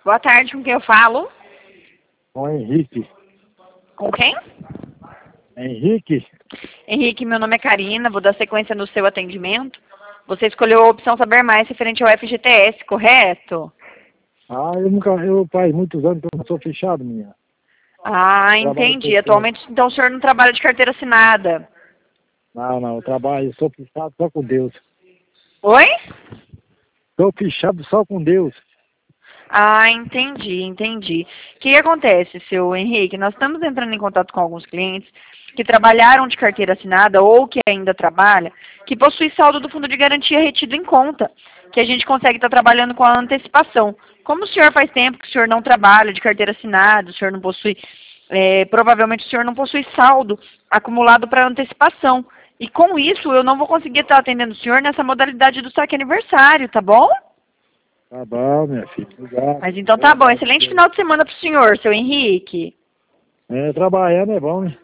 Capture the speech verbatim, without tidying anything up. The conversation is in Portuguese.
Boa tarde, com quem eu falo? Com Henrique. Com quem? Henrique? Henrique, meu nome é Karina, vou dar sequência no seu atendimento. Você escolheu a opção Saber Mais referente ao F G T S, correto? Ah, eu nunca, eu faz muitos anos que eu não sou fechado, minha. Ah, Trabalho entendi. fechado. Atualmente, então, o senhor não trabalha de carteira assinada. Não, não, eu trabalho, eu sou fechado só com Deus. Oi? Sou fechado só com Deus. Ah, entendi, entendi. O que acontece, seu Henrique? Nós estamos entrando em contato com alguns clientes que trabalharam de carteira assinada ou que ainda trabalha, que possui saldo do fundo de garantia retido em conta, que a gente consegue estar trabalhando com a antecipação. Como o senhor faz tempo que o senhor não trabalha de carteira assinada, o senhor não possui, é, provavelmente o senhor não possui saldo acumulado para antecipação. E com isso, eu não vou conseguir estar atendendo o senhor nessa modalidade do saque aniversário, tá bom? Tá bom, minha filha. Obrigado. Mas então tá bom. Excelente final de semana pro senhor, seu Henrique. É, trabalhando é bom, né?